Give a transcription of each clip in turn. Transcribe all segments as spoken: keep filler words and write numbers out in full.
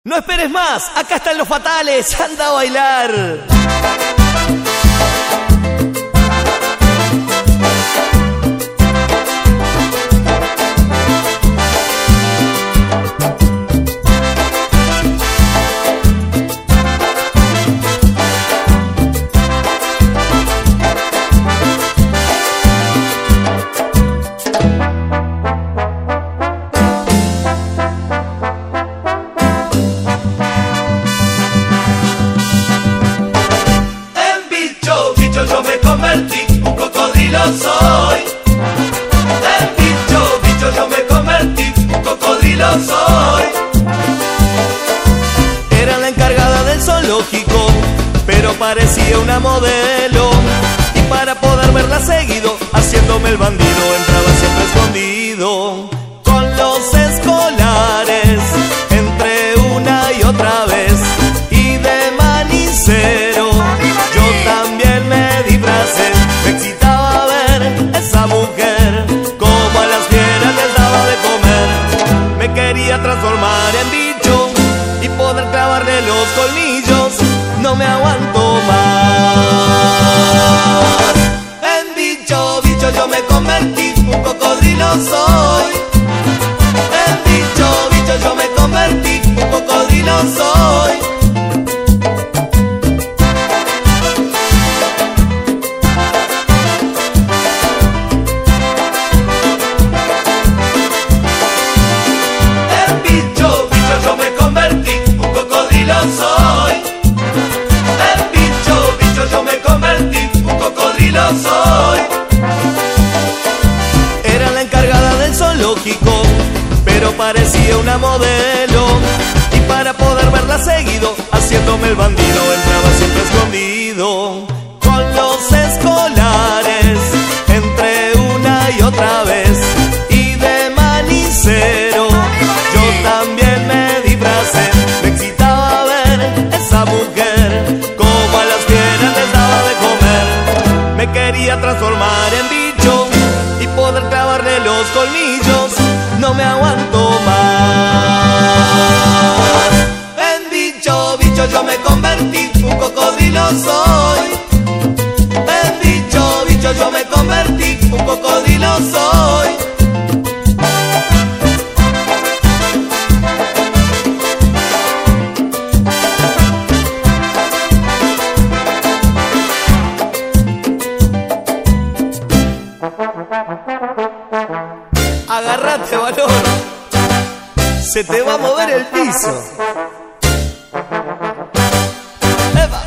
No esperes más, acá están los fatales, anda a bailar. Yo me convertí, un cocodrilo soy. El bicho, bicho, yo me convertí, un cocodrilo soy. Era la encargada del zoológico, pero parecía una modelo. Y para poder verla seguido, haciéndome el bandido, entraba siempre escondido. Con los escolares, entre una y otra vez. Y de manicero, yo también me disfracé. Me excitaba ver esa mujer, como a las fieras les daba de comer. Me quería transformar en bicho y poder clavarle los colmillos. No me aguanto más. En bicho, bicho yo me convertí, un cocodrilo soy. En bicho, bicho yo me convertí, un cocodrilo soy. Soy el bicho, bicho yo me convertí, un cocodrilo soy. Era la encargada del zoológico, pero parecía una modelo. Y para poder verla seguido, haciéndome el bandido, entraba siempre escondido. Con los escolares, entre una y otra vez. Y de manicero, yo también me disfracé. Esa mujer, como a las fieras les daba de comer. Me quería transformar en bicho y poder clavarle los colmillos. No me aguanto más. En bicho, bicho yo me convertí, un cocodrilo soy. En bicho, bicho yo me convertí, un cocodrilo soy. Agarrate, valor, se te va a mover el piso. ¡Epa!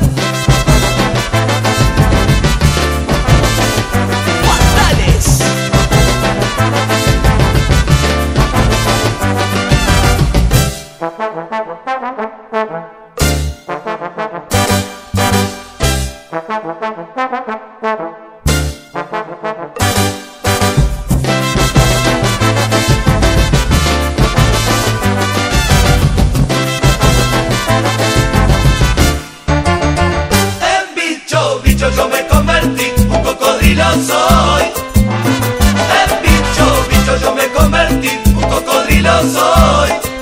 ¡Fatales! Yo me convertí, un cocodrilo soy. En bicho, bicho yo me convertí, un cocodrilo soy.